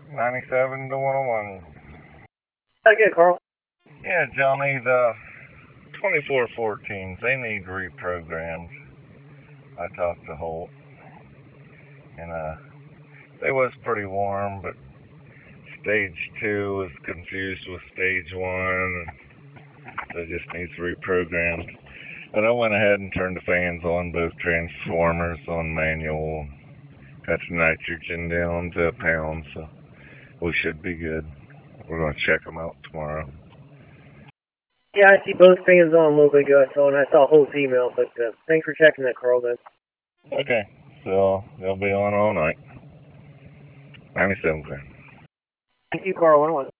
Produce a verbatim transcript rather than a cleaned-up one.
ninety-seven to one oh one. Okay, Carl. Yeah, Johnny, the twenty-four fourteens, they need reprogrammed. I talked to Holt, and uh, they was pretty warm, but stage two was confused with stage one, so it just needs reprogrammed. But I went ahead and turned the fans on both transformers on manual, got the nitrogen down to a pound, so we should be good. We're going to check them out tomorrow. Yeah, I see both fans on a little bit ago, so and I saw Holt's email, but uh, thanks for checking that, Carl, then. Okay, so they'll be on all night. ninety-seven clear. Thank you, Carl.